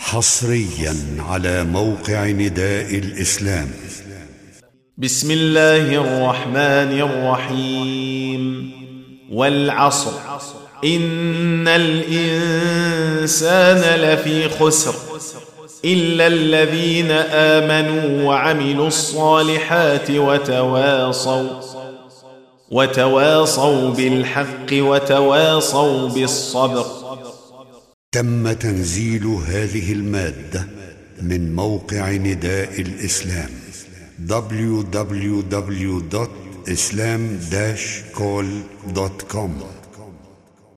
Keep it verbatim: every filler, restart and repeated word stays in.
حصريا على موقع نداء الإسلام. بسم الله الرحمن الرحيم. والعصر إن الإنسان لفي خسر إلا الذين آمنوا وعملوا الصالحات وتواصوا وتواصوا بالحق وتواصوا بالصبر. تم تنزيل هذه المادة من موقع نداء الإسلام دبليو دبليو دبليو دوت إسلام داش كول دوت كوم.